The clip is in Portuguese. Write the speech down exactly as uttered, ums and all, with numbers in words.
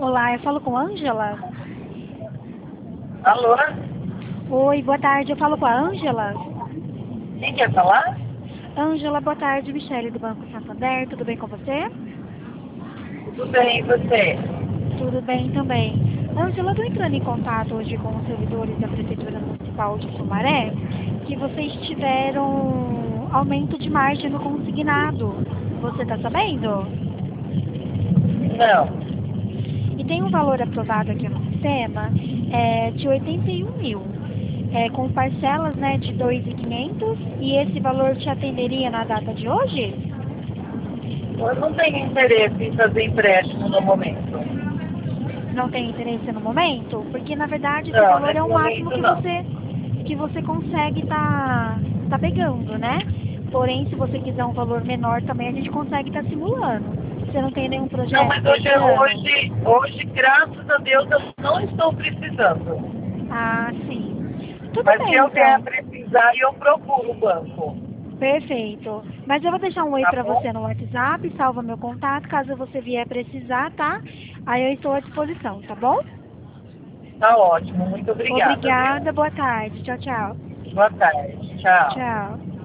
Olá, eu falo com a Ângela. Alô? Oi, boa tarde, eu falo com a Ângela. Quem quer falar? Ângela, boa tarde, Michele do Banco Santander, tudo bem com você? Tudo bem, e você? Tudo bem também. Ângela, eu estou entrando em contato hoje com os servidores da Prefeitura Municipal de Sumaré, que vocês tiveram aumento de margem no consignado. Você está sabendo? Não. E tem um valor aprovado aqui no sistema é, de oitenta e um mil, é, com parcelas, né, de dois mil e quinhentos, e esse valor te atenderia na data de hoje? Eu não tenho interesse em fazer empréstimo no momento. Não tem interesse no momento? Porque na verdade esse Não, valor é nesse o máximo momento que não. você, que você consegue tá, tá pegando, né? Porém, se você quiser um valor menor também a gente consegue estar simulando. Você não tem nenhum Não, projeto mas para hoje, esse ano? hoje, hoje, graças a Deus, eu não estou precisando. Ah, sim. Tudo Mas se bem eu vier a então. precisar, eu procuro o banco. Perfeito. Mas eu vou deixar um oi Tá para bom? você no WhatsApp, salva meu contato, caso você vier precisar, tá? Aí eu estou à disposição, tá bom? Tá ótimo. Muito obrigada, viu? Obrigada, boa tarde. Tchau, tchau. Boa tarde. Tchau. Tchau.